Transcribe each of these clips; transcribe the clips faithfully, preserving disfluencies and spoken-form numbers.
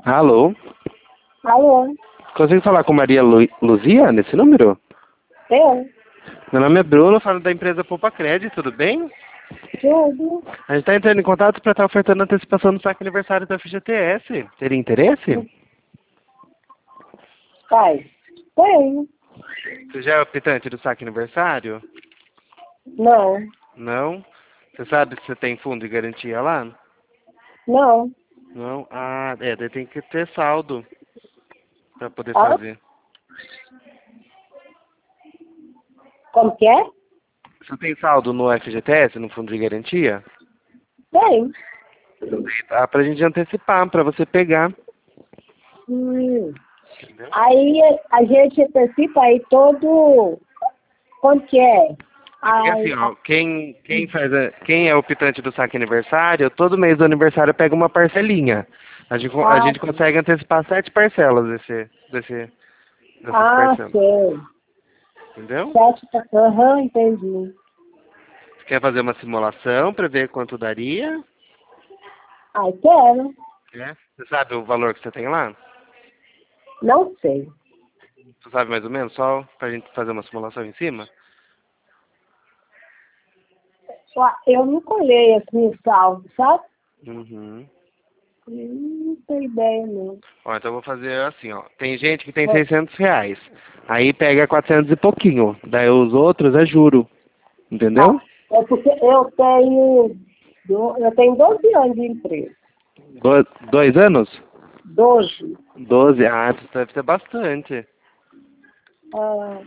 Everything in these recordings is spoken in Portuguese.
Alô? Alô? Consigo falar com Maria Lu... Luzia nesse número? Eu? Meu nome é Bruno, falo da empresa Poupa Crédito, tudo bem? Tudo? A gente está entrando em contato para estar ofertando antecipação do saque aniversário da F G T S. Teria interesse? Pai? Tenho. Você já é optante do saque aniversário? Não. Não? Você sabe se você tem fundo de garantia lá? Não. Não? Ah, é, daí tem que ter saldo para poder Ah? fazer. Como que é? Você tem saldo no F G T S, no fundo de garantia? Tenho. Dá pra gente antecipar, pra você pegar. Hum. Entendeu? Aí a gente antecipa aí todo... Quanto que é? Porque Aí, assim, ó, quem, quem faz a, quem é optante do saque aniversário, todo mês do aniversário pega uma parcelinha. A gente, a ah, gente consegue antecipar sete parcelas desse, desse, dessas ah, parcelas. sei. Entendeu? Sete... Aham, entendi. Você quer fazer uma simulação pra ver quanto daria? Aí quero. É. Você sabe o valor que você tem lá? Não sei. Você sabe mais ou menos? Só pra gente fazer uma simulação em cima? Só- Eu não colhei assim o saldo, sabe? Uhum. Não tenho ideia, não. Ó, então eu vou fazer assim, ó. Tem gente que tem seiscentos reais. Aí pega quatrocentos e pouquinho. Daí os outros é juro. Entendeu? Ah, é porque eu tenho, do- eu tenho doze anos de empresa. Do, dois anos? doze. Doze. Ah, isso deve ser bastante. Ah,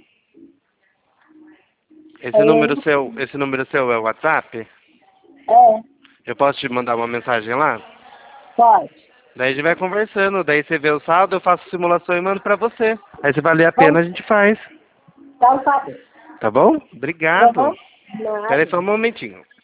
Esse é, número seu, esse número seu é o WhatsApp? é, Eu posso te mandar uma mensagem lá? pode. Daí a gente vai conversando. Daí você vê o saldo, eu faço simulação e mando pra você. Aí se valer a pena, Vamos, a gente faz. então tá bem. Tá bom? Obrigado. Aham, Espera aí nada. só um momentinho.